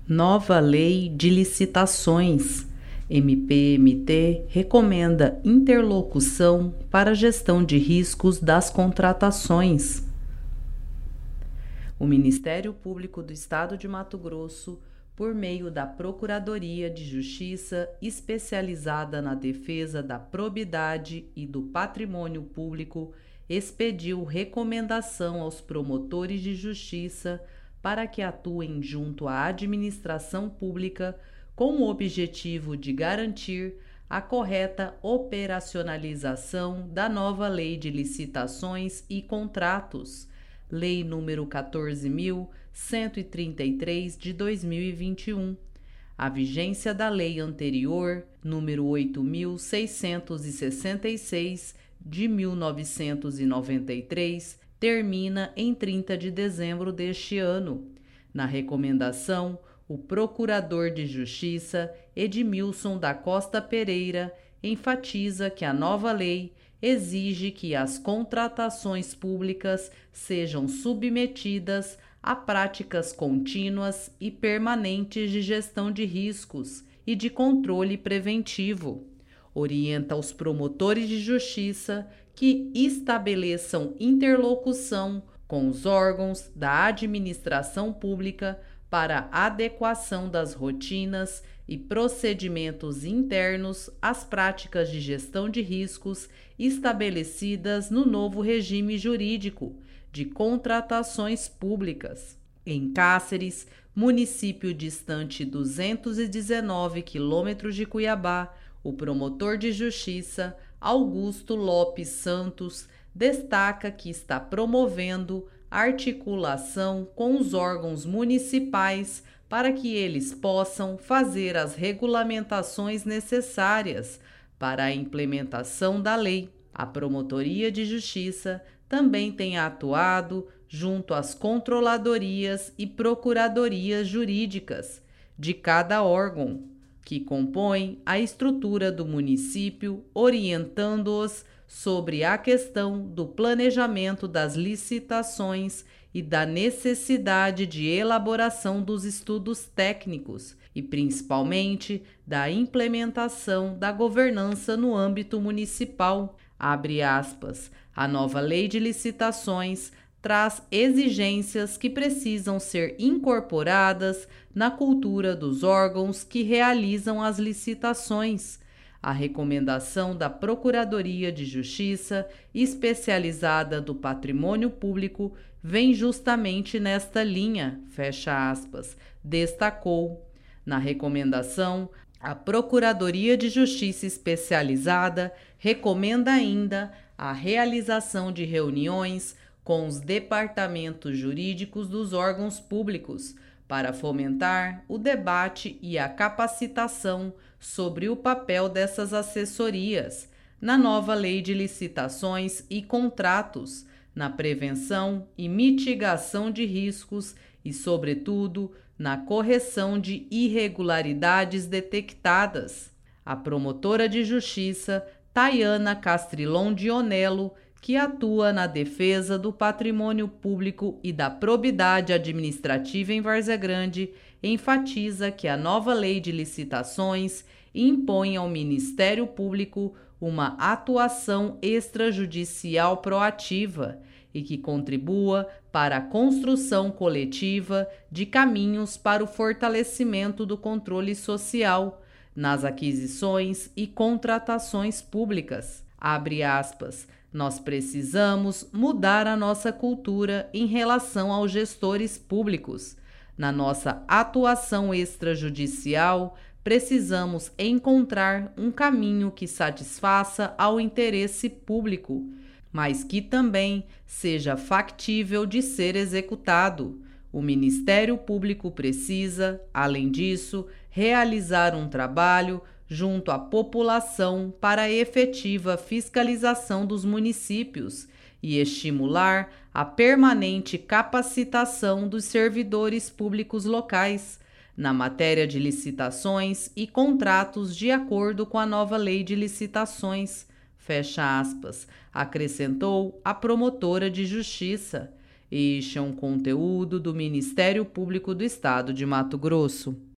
Nova Lei de Licitações. MPMT recomenda interlocução para gestão de riscos das contratações. O Ministério Público do Estado de Mato Grosso, por meio da Procuradoria de Justiça especializada na defesa da probidade e do patrimônio público, expediu recomendação aos promotores de justiça para que atuem junto à administração pública com o objetivo de garantir a correta operacionalização da nova Lei de Licitações e Contratos, Lei nº 14.133 de 2021. A vigência da lei anterior, número 8.666 de 1993, termina em 30 de dezembro deste ano. Na recomendação, o Procurador de Justiça, Edmilson da Costa Pereira, enfatiza que a nova lei exige que as contratações públicas sejam submetidas a práticas contínuas e permanentes de gestão de riscos e de controle preventivo. Orienta os promotores de justiça que estabeleçam interlocução com os órgãos da administração pública para adequação das rotinas e procedimentos internos às práticas de gestão de riscos estabelecidas no novo regime jurídico de contratações públicas. Em Cáceres, município distante 219 quilômetros de Cuiabá, o promotor de justiça, Augusto Lopes Santos, destaca que está promovendo articulação com os órgãos municipais para que eles possam fazer as regulamentações necessárias para a implementação da lei. A Promotoria de Justiça também tem atuado junto às controladorias e procuradorias jurídicas de cada órgão, que compõem a estrutura do município, orientando-os sobre a questão do planejamento das licitações e da necessidade de elaboração dos estudos técnicos e, principalmente, da implementação da governança no âmbito municipal. Abre aspas, a nova lei de licitações traz exigências que precisam ser incorporadas na cultura dos órgãos que realizam as licitações. A recomendação da Procuradoria de Justiça especializada do patrimônio público vem justamente nesta linha, fecha aspas, destacou. Na recomendação, a Procuradoria de Justiça especializada recomenda ainda a realização de reuniões com os departamentos jurídicos dos órgãos públicos, para fomentar o debate e a capacitação sobre o papel dessas assessorias na nova Lei de Licitações e Contratos, na prevenção e mitigação de riscos e, sobretudo, na correção de irregularidades detectadas. A promotora de justiça, Tayana Castrilon Dionello, que atua na defesa do patrimônio público e da probidade administrativa em Várzea Grande, enfatiza que a nova lei de licitações impõe ao Ministério Público uma atuação extrajudicial proativa e que contribua para a construção coletiva de caminhos para o fortalecimento do controle social nas aquisições e contratações públicas. Abre aspas. Nós precisamos mudar a nossa cultura em relação aos gestores públicos. Na nossa atuação extrajudicial, precisamos encontrar um caminho que satisfaça ao interesse público, mas que também seja factível de ser executado. O Ministério Público precisa, além disso, realizar um trabalho junto à população para a efetiva fiscalização dos municípios e estimular a permanente capacitação dos servidores públicos locais na matéria de licitações e contratos de acordo com a nova Lei de Licitações, fecha aspas, acrescentou a promotora de justiça. Este é um conteúdo do Ministério Público do Estado de Mato Grosso.